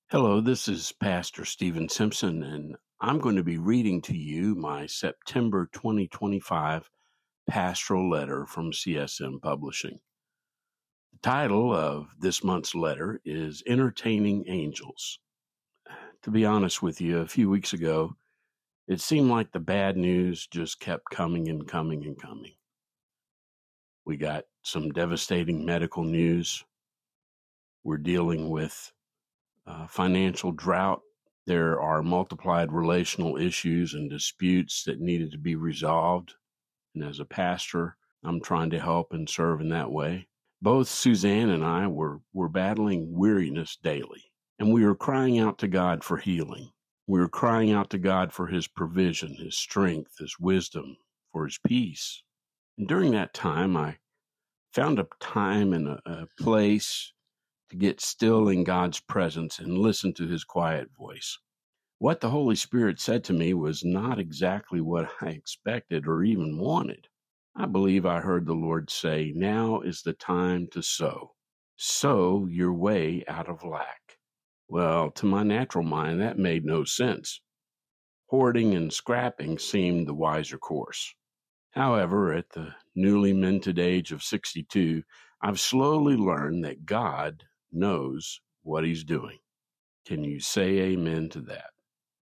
Hello, this is Pastor Stephen Simpson, and I'm going to be reading to you my September 2025 pastoral letter from CSM Publishing. The title of this month's letter is Entertaining Angels. To be honest with you, a few weeks ago, it seemed like the bad news just kept coming and coming and coming. We got some devastating medical news. We're dealing with financial drought. There are multiplied relational issues and disputes that needed to be resolved. And as a pastor, I'm trying to help and serve in that way. Both Suzanne and I were battling weariness daily, and we were crying out to God for healing. We were crying out to God for his provision, his strength, his wisdom, for his peace. And during that time, I found a time and a place to get still in God's presence and listen to his quiet voice. What the Holy Spirit said to me was not exactly what I expected or even wanted. I believe I heard the Lord say, "Now is the time to sow. Sow your way out of lack." Well, to my natural mind, that made no sense. Hoarding and scrapping seemed the wiser course. However, at the newly minted age of 62, I've slowly learned that God knows what he's doing. Can you say amen to that?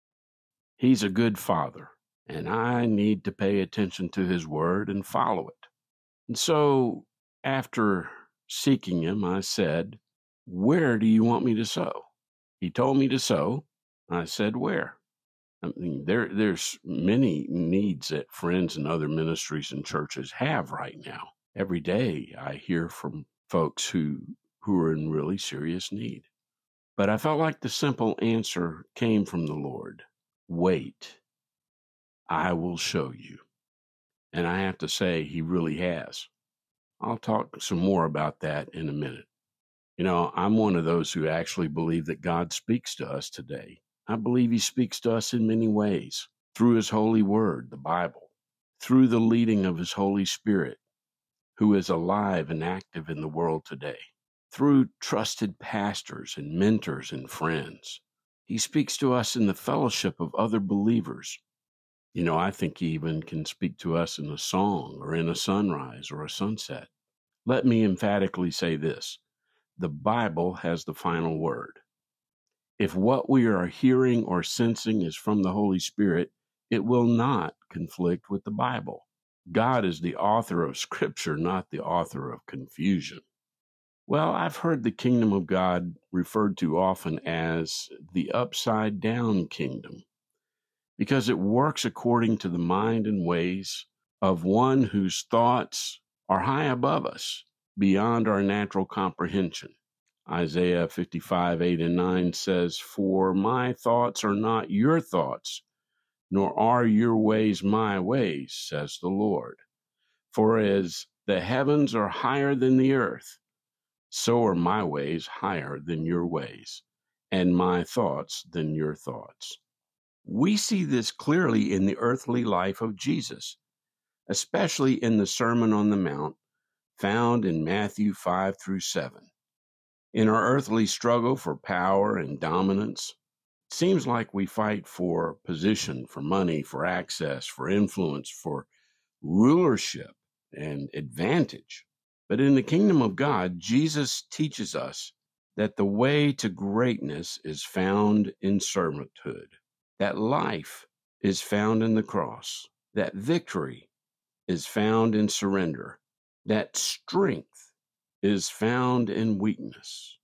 He's a good father, and I need to pay attention to his word and follow it. And so, after seeking him, I said, "Where do you want me to sow?" He told me to sow. I said, "Where?" I mean, there's many needs that friends and other ministries and churches have right now. Every day I hear from folks who are in really serious need. But I felt like the simple answer came from the Lord. Wait, I will show you. And I have to say, he really has. I'll talk some more about that in a minute. You know, I'm one of those who actually believe that God speaks to us today. I believe he speaks to us in many ways, through his holy word, the Bible, through the leading of his Holy Spirit, who is alive and active in the world today, through trusted pastors and mentors and friends. He speaks to us in the fellowship of other believers. You know, I think he even can speak to us in a song or in a sunrise or a sunset. Let me emphatically say this. The Bible has the final word. If what we are hearing or sensing is from the Holy Spirit, it will not conflict with the Bible. God is the author of Scripture, not the author of confusion. Well, I've heard the kingdom of God referred to often as the upside down kingdom because it works according to the mind and ways of one whose thoughts are high above us, beyond our natural comprehension. Isaiah 55:8-9 says, "For my thoughts are not your thoughts, nor are your ways my ways, says the Lord. For as the heavens are higher than the earth, so are my ways higher than your ways, and my thoughts than your thoughts." We see this clearly in the earthly life of Jesus, especially in the Sermon on the Mount found in Matthew 5-7. In our earthly struggle for power and dominance, it seems like we fight for position, for money, for access, for influence, for rulership and advantage. But in the kingdom of God, Jesus teaches us that the way to greatness is found in servanthood, that life is found in the cross, that victory is found in surrender, that strength is found in weakness,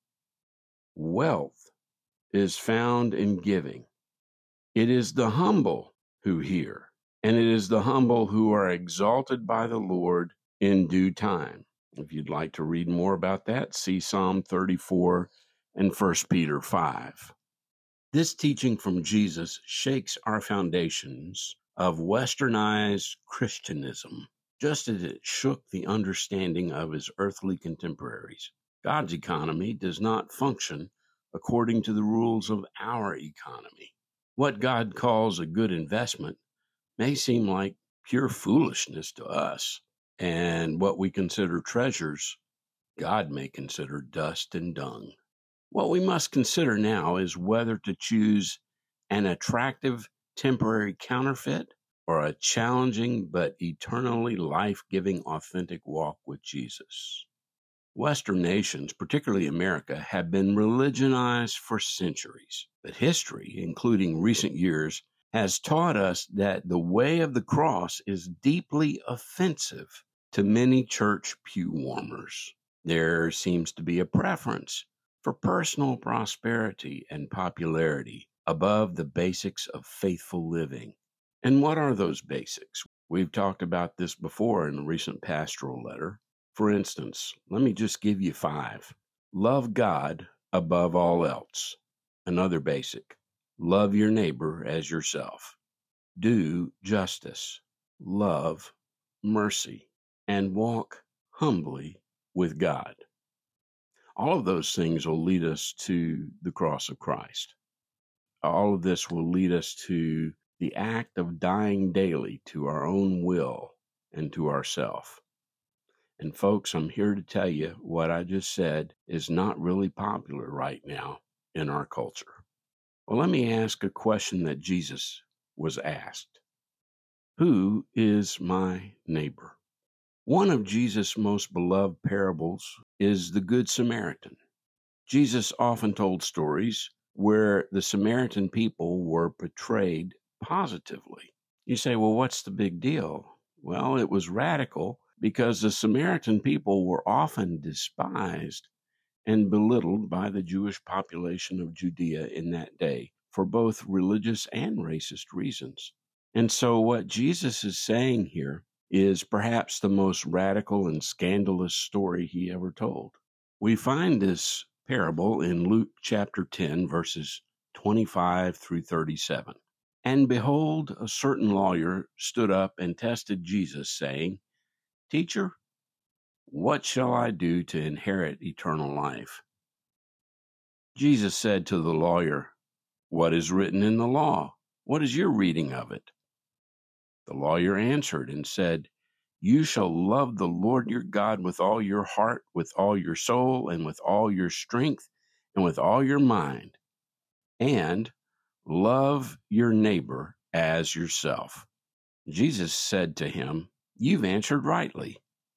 wealth is found in giving. It is the humble who hear, and it is the humble who are exalted by the Lord in due time. If you'd like to read more about that, see Psalm 34 and 1 Peter 5. This teaching from Jesus shakes our foundations of westernized Christianism, just as it shook the understanding of his earthly contemporaries. God's economy does not function according to the rules of our economy. What God calls a good investment may seem like pure foolishness to us, and what we consider treasures, God may consider dust and dung. What we must consider now is whether to choose an attractive temporary counterfeit or a challenging but eternally life-giving authentic walk with Jesus. Western nations, particularly America, have been religionized for centuries, but history, including recent years, has taught us that the way of the cross is deeply offensive to many church pew warmers. There seems to be a preference for personal prosperity and popularity above the basics of faithful living. And what are those basics? We've talked about this before in a recent pastoral letter. For instance, let me just give you 5. Love God above all else. Another basic. Love your neighbor as yourself. Do justice. Love mercy. And walk humbly with God. All of those things will lead us to the cross of Christ. All of this will lead us to the act of dying daily to our own will and to ourself. And folks, I'm here to tell you what I just said is not really popular right now in our culture. Well, let me ask a question that Jesus was asked. Who is my neighbor? One of Jesus' most beloved parables is the Good Samaritan. Jesus often told stories where the Samaritan people were portrayed positively. You say, well, what's the big deal? Well, it was radical because the Samaritan people were often despised and belittled by the Jewish population of Judea in that day for both religious and racist reasons. And so what Jesus is saying here is perhaps the most radical and scandalous story he ever told. We find this parable in Luke chapter 10, verses 25 through 37. And behold, a certain lawyer stood up and tested Jesus, saying, Teacher, what shall I do to inherit eternal life? Jesus said to the lawyer, What is written in the law? What is your reading of it? The lawyer answered and said, You shall love the Lord your God with all your heart, with all your soul, and with all your strength, and with all your mind, and love your neighbor as yourself. Jesus said to him, You've answered rightly.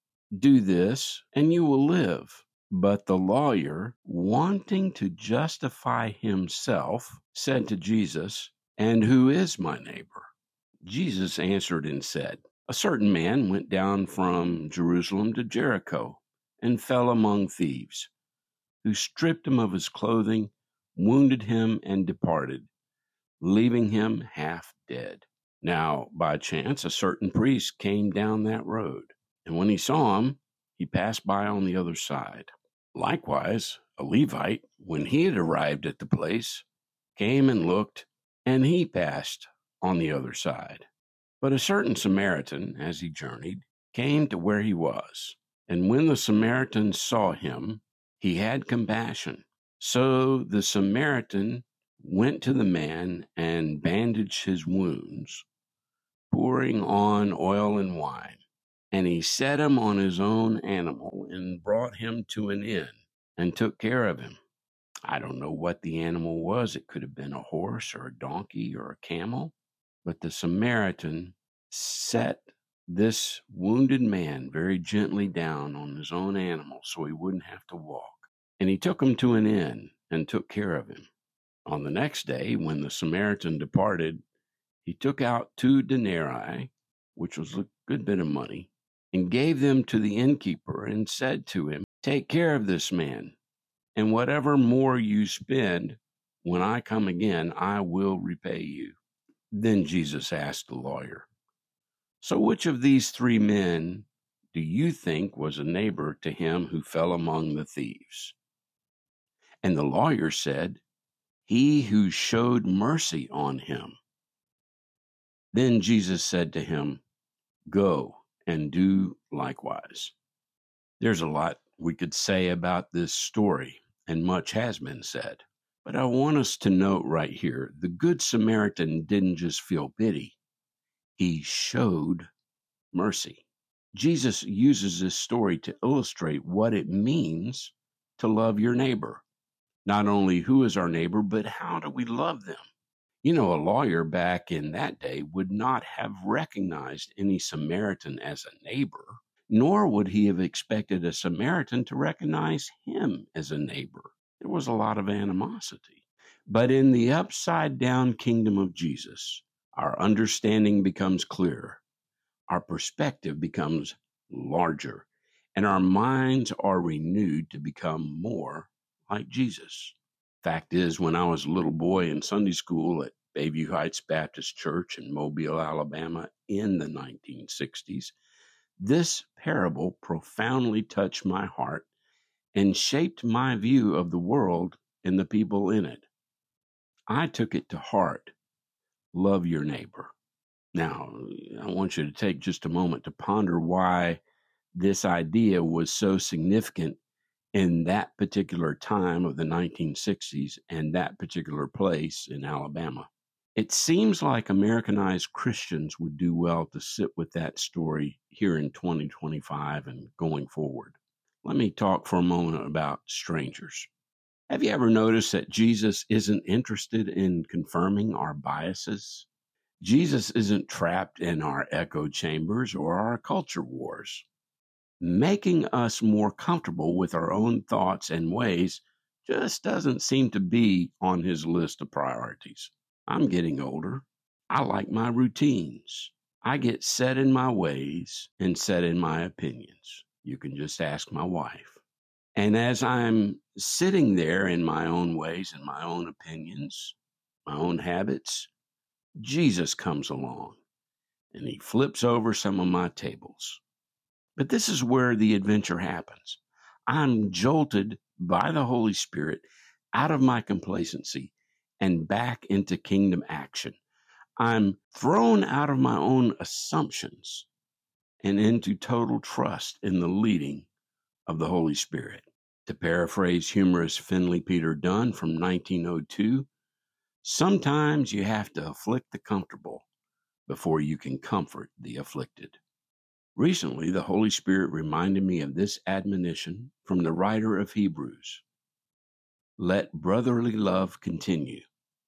Do this, and you will live. But the lawyer, wanting to justify himself, said to Jesus, And who is my neighbor? Jesus answered and said, A certain man went down from Jerusalem to Jericho and fell among thieves, who stripped him of his clothing, wounded him, and departed, leaving him half dead. Now, by chance, a certain priest came down that road, and when he saw him, he passed by on the other side. Likewise, a Levite, when he had arrived at the place, came and looked, and he passed on the other side. But a certain Samaritan, as he journeyed, came to where he was. And when the Samaritan saw him, he had compassion. So the Samaritan went to the man and bandaged his wounds, pouring on oil and wine. And he set him on his own animal and brought him to an inn and took care of him. I don't know what the animal was. It could have been a horse or a donkey or a camel. But the Samaritan set this wounded man very gently down on his own animal so he wouldn't have to walk. And he took him to an inn and took care of him. On the next day, when the Samaritan departed, he took out 2 denarii, which was a good bit of money, and gave them to the innkeeper and said to him, Take care of this man, and whatever more you spend, when I come again, I will repay you. Then Jesus asked the lawyer, So which of these 3 men do you think was a neighbor to him who fell among the thieves? And the lawyer said, He who showed mercy on him. Then Jesus said to him, Go and do likewise. There's a lot we could say about this story, and much has been said. But I want us to note right here, the Good Samaritan didn't just feel pity. He showed mercy. Jesus uses this story to illustrate what it means to love your neighbor. Not only who is our neighbor, but how do we love them? You know, a lawyer back in that day would not have recognized any Samaritan as a neighbor, nor would he have expected a Samaritan to recognize him as a neighbor. There was a lot of animosity. But in the upside down kingdom of Jesus, our understanding becomes clearer, our perspective becomes larger, and our minds are renewed to become more like Jesus. Fact is, when I was a little boy in Sunday school at Bayview Heights Baptist Church in Mobile, Alabama in the 1960s, this parable profoundly touched my heart and shaped my view of the world and the people in it. I took it to heart. Love your neighbor. Now, I want you to take just a moment to ponder why this idea was so significant in that particular time of the 1960s and that particular place in Alabama. It seems like Americanized Christians would do well to sit with that story here in 2025 and going forward. Let me talk for a moment about strangers. Have you ever noticed that Jesus isn't interested in confirming our biases? Jesus isn't trapped in our echo chambers or our culture wars. Making us more comfortable with our own thoughts and ways just doesn't seem to be on his list of priorities. I'm getting older. I like my routines. I get set in my ways and set in my opinions. You can just ask my wife. And as I'm sitting there in my own ways and my own opinions, my own habits, Jesus comes along and he flips over some of my tables. But this is where the adventure happens. I'm jolted by the Holy Spirit out of my complacency and back into kingdom action. I'm thrown out of my own assumptions and into total trust in the leading of the Holy Spirit. To paraphrase humorist Finley Peter Dunne from 1902, sometimes you have to afflict the comfortable before you can comfort the afflicted. Recently, the Holy Spirit reminded me of this admonition from the writer of Hebrews. Let brotherly love continue,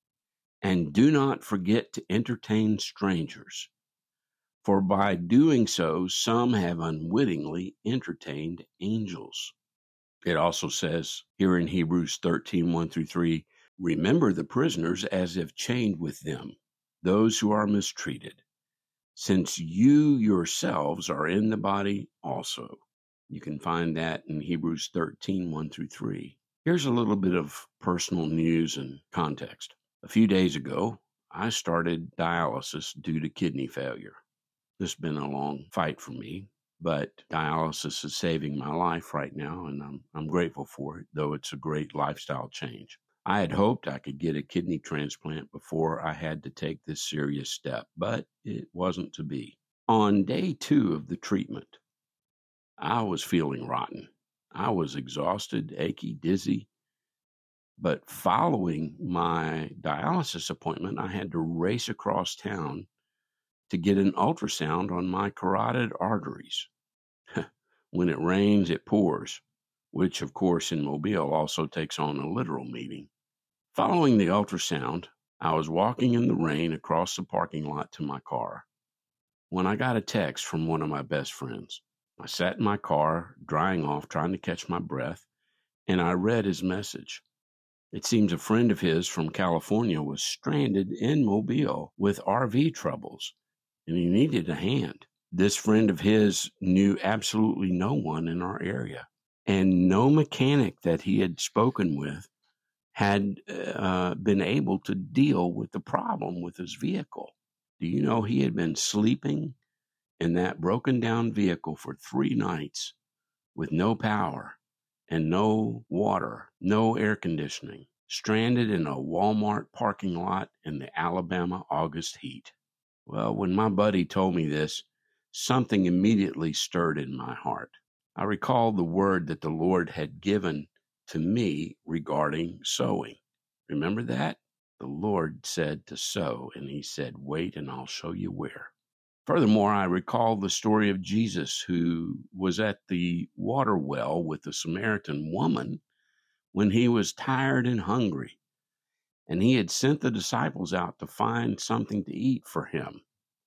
and do not forget to entertain strangers, for by doing so, some have unwittingly entertained angels. It also says here in Hebrews 13, 1-3, remember the prisoners as if chained with them, those who are mistreated, since you yourselves are in the body also. You can find that in Hebrews 13, 1-3. Here's a little bit of personal news and context. A few days ago, I started dialysis due to kidney failure. This has been a long fight for me, but dialysis is saving my life right now, and I'm grateful for it, though it's a great lifestyle change. I had hoped I could get a kidney transplant before I had to take this serious step, but it wasn't to be. On day 2 of the treatment, I was feeling rotten. I was exhausted, achy, dizzy. But following my dialysis appointment, I had to race across town to get an ultrasound on my carotid arteries. When it rains, it pours, which, of course, in Mobile also takes on a literal meaning. Following the ultrasound, I was walking in the rain across the parking lot to my car when I got a text from one of my best friends. I sat in my car, drying off, trying to catch my breath, and I read his message. It seems a friend of his from California was stranded in Mobile with RV troubles, and he needed a hand. This friend of his knew absolutely no one in our area, and no mechanic that he had spoken with had been able to deal with the problem with his vehicle. Do you know he had been sleeping in that broken down vehicle for 3 nights with no power and no water, no air conditioning, stranded in a Walmart parking lot in the Alabama August heat? Well, when my buddy told me this, something immediately stirred in my heart. I recalled the word that the Lord had given to me regarding sowing. Remember that? The Lord said to sow, and he said, wait, and I'll show you where. Furthermore, I recall the story of Jesus, who was at the water well with the Samaritan woman when he was tired and hungry, and he had sent the disciples out to find something to eat for him.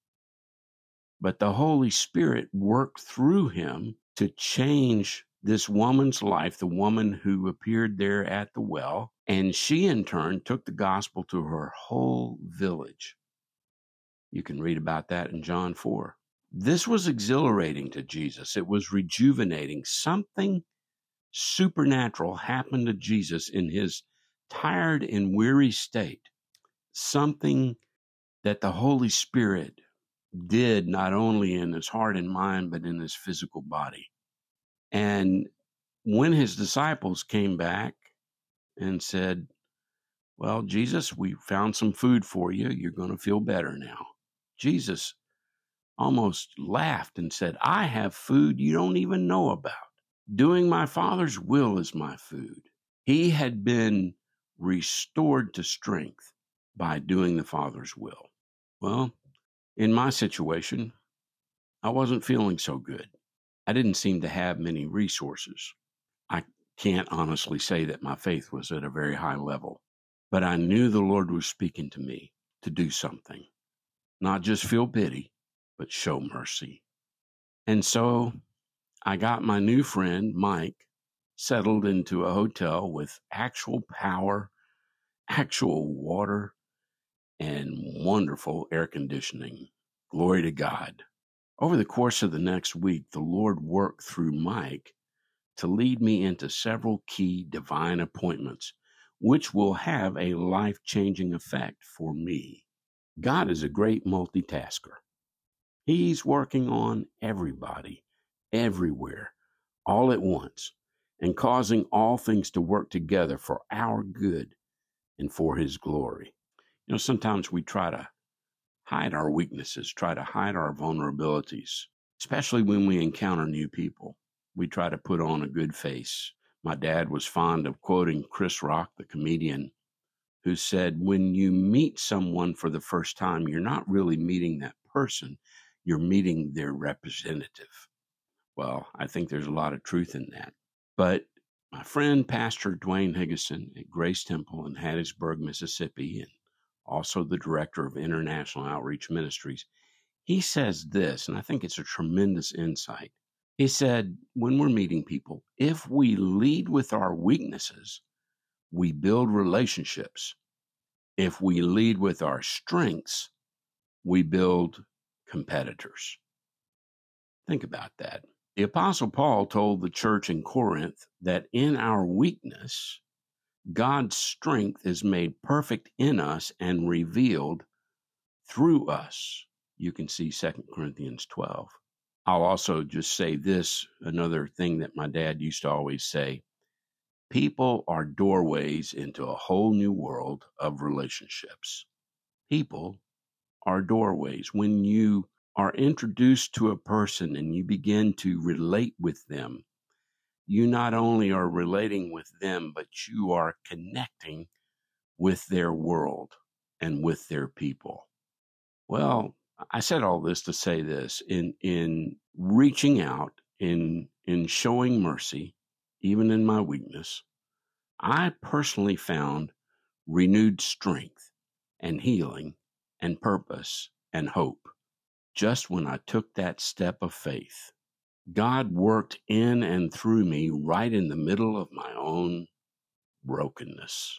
But the Holy Spirit worked through him to change this woman's life, the woman who appeared there at the well, and she in turn took the gospel to her whole village. You can read about that in John 4. This was exhilarating to Jesus. It was rejuvenating. Something supernatural happened to Jesus in his tired and weary state. Something that the Holy Spirit did not only in his heart and mind, but in his physical body. And when his disciples came back and said, well, Jesus, we found some food for you. You're going to feel better now. Jesus almost laughed and said, I have food you don't even know about. Doing my Father's will is my food. He had been restored to strength by doing the Father's will. Well, in my situation, I wasn't feeling so good. I didn't seem to have many resources. I can't honestly say that my faith was at a very high level, but I knew the Lord was speaking to me to do something, not just feel pity, but show mercy. And so I got my new friend, Mike, settled into a hotel with actual power, actual water, and wonderful air conditioning. Glory to God. Over the course of the next week, the Lord worked through Mike to lead me into several key divine appointments, which will have a life-changing effect for me. God is a great multitasker. He's working on everybody, everywhere, all at once, and causing all things to work together for our good and for his glory. You know, sometimes we try to hide our weaknesses, try to hide our vulnerabilities, especially when we encounter new people. We try to put on a good face. My dad was fond of quoting Chris Rock, the comedian, who said, when you meet someone for the first time, you're not really meeting that person, you're meeting their representative. Well, I think there's a lot of truth in that. But my friend, Pastor Dwayne Higgison at Grace Temple in Hattiesburg, Mississippi, and also the director of International Outreach Ministries, he says this, and I think it's a tremendous insight. He said, when we're meeting people, if we lead with our weaknesses, we build relationships. If we lead with our strengths, we build competitors. Think about that. The Apostle Paul told the church in Corinth that in our weakness, God's strength is made perfect in us and revealed through us. You can see 2 Corinthians 12. I'll also just say this, another thing that my dad used to always say. People are doorways into a whole new world of relationships. People are doorways. When you are introduced to a person and you begin to relate with them, you not only are relating with them, but you are connecting with their world and with their people. Well, I said all this to say this, in reaching out, in showing mercy, even in my weakness, I personally found renewed strength and healing and purpose and hope just when I took that step of faith. God worked in and through me right in the middle of my own brokenness.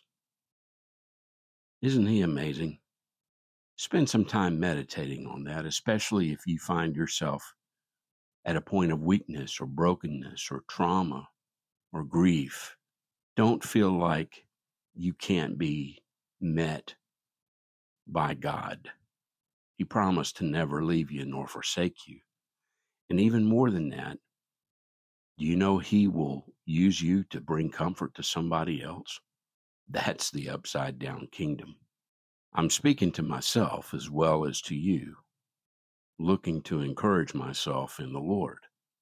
Isn't he amazing? Spend some time meditating on that, especially if you find yourself at a point of weakness or brokenness or trauma or grief. Don't feel like you can't be met by God. He promised to never leave you nor forsake you. And even more than that, do you know he will use you to bring comfort to somebody else? That's the upside down kingdom. I'm speaking to myself as well as to you, looking to encourage myself in the Lord.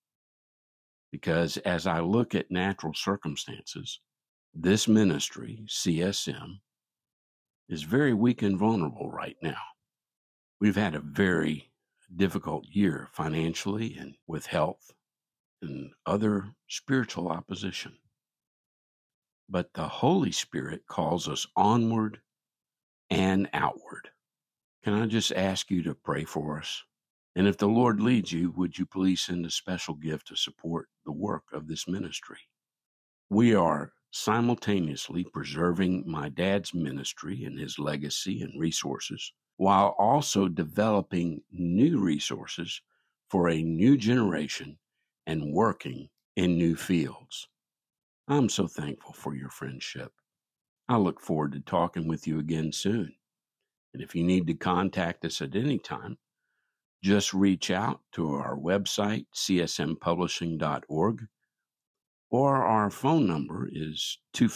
Because as I look at natural circumstances, this ministry, CSM, is very weak and vulnerable right now. We've had a very difficult year financially and with health and other spiritual opposition. but the Holy Spirit calls us onward and outward. Can I just ask you to pray for us? And if the Lord leads you, would you please send a special gift to support the work of this ministry? We are simultaneously preserving my dad's ministry and his legacy and resources, while also developing new resources for a new generation and working in new fields. I'm so thankful for your friendship. I look forward to talking with you again soon. And if you need to contact us at any time, just reach out to our website, csmpublishing.org, or our phone number is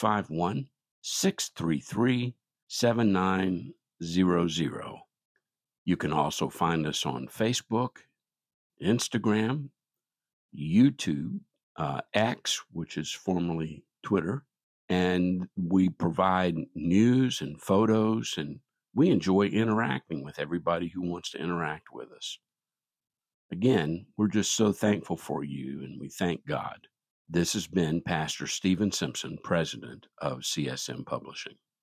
251-633-7900. You can also find us on Facebook, Instagram, YouTube, X, which is formerly Twitter, and we provide news and photos, and we enjoy interacting with everybody who wants to interact with us. Again, we're just so thankful for you, and we thank God. This has been Pastor Stephen Simpson, president of CSM Publishing.